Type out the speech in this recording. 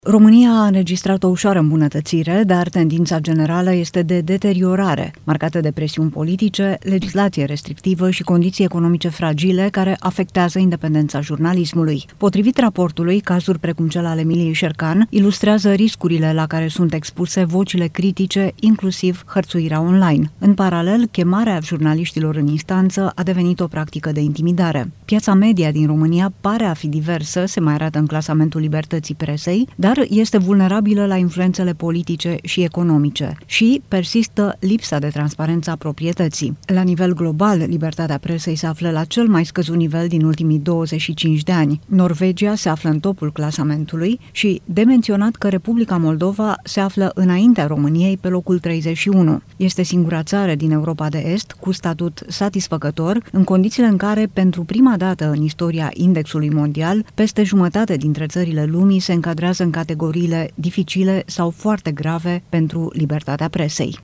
România a înregistrat o ușoară îmbunătățire, dar tendința generală este de deteriorare, marcată de presiuni politice, legislație restrictivă și condiții economice fragile care afectează independența jurnalismului. Potrivit raportului, cazuri precum cel al Emiliei Șercan ilustrează riscurile la care sunt expuse vocile critice, inclusiv hărțuirea online. În paralel, chemarea jurnaliștilor în instanță a devenit o practică de intimidare. Piața media din România pare a fi diversă, se mai arată în clasamentul libertății presei, dar este vulnerabilă la influențele politice și economice și persistă lipsa de transparență a proprietății. La nivel global, libertatea presei se află la cel mai scăzut nivel din ultimii 25 de ani. Norvegia se află în topul clasamentului și de menționat că Republica Moldova se află înaintea României pe locul 31. Este singura țară din Europa de Est cu statut satisfăcător, în condițiile în care, pentru prima dată în istoria indexului mondial, peste jumătate dintre țările lumii se încadrează în categoriile dificile sau foarte grave pentru libertatea presei.